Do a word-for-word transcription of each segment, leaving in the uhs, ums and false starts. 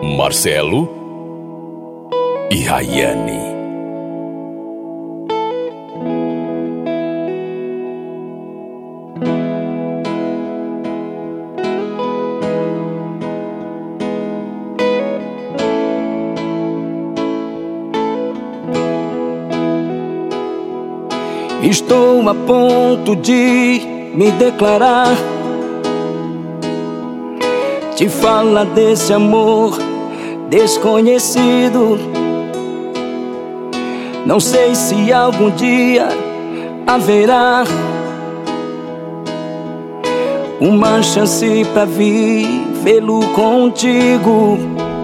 Marcelo e Rayane. Estou a ponto de me declarar, te falar desse amor desconhecido. Não sei se algum dia haverá uma chance pra vivê-lo contigo.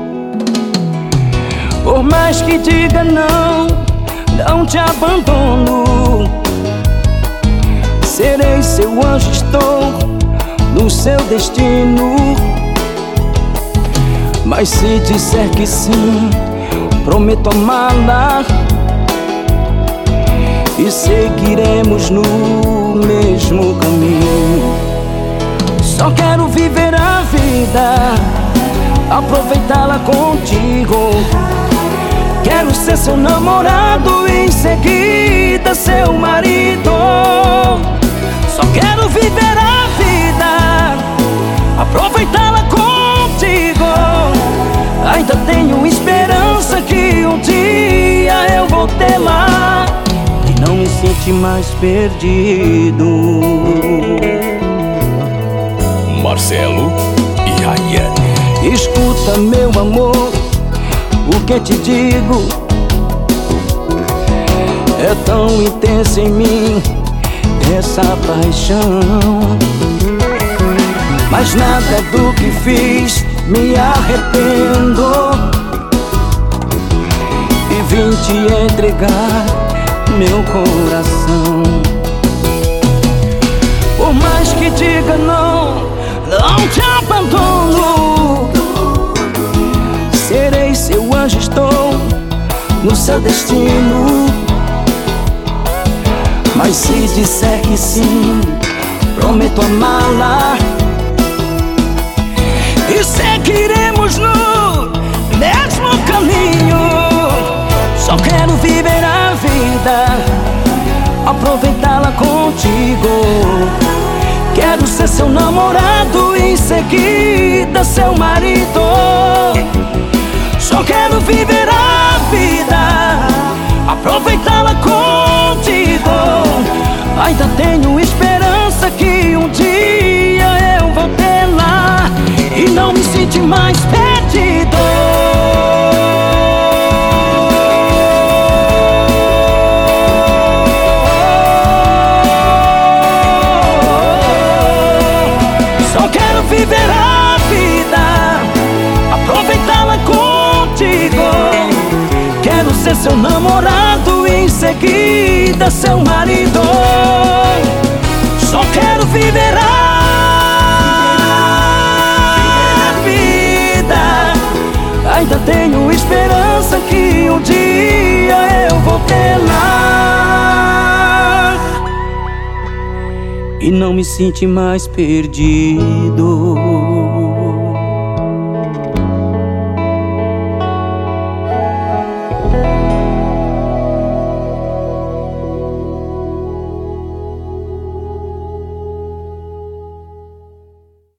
Por mais que diga não, não te abandono. Serei seu anjo, estou no seu destino. Mas se disser que sim, prometo amá-la e seguiremos no mesmo caminho. Só quero viver a vida, aproveitá-la contigo. Quero ser seu namorado e em seguida seu marido. Só quero viver a vida, aproveitá-la contigo. Ainda tenho esperança que um dia eu vou tê-la e não me sentir mais perdido. Marcelo e Rayane. Escuta, meu amor, o que te digo é tão intenso em mim, essa paixão. Mas nada do que fiz me arrependo, e vim te entregar meu coração. Por mais que diga não, não te abandono. Serei seu anjo, estou no seu destino. Mas se disser que sim, prometo amá-la e seguiremos no mesmo caminho. Só quero viver a vida, aproveitá-la contigo. Quero ser seu namorado e em seguida seu marido. Só quero viver a vida, aproveitá-la contigo. Ainda tenho esperança que um dia eu vou tê-la e não me sentir mais perdido. Só quero viver a vida, aproveitá-la contigo. Quero ser seu namorado e em seguida seu marido. Só quero viver a vida. Ainda tenho esperança que um dia eu vou tê-la e não me sentir mais perdido.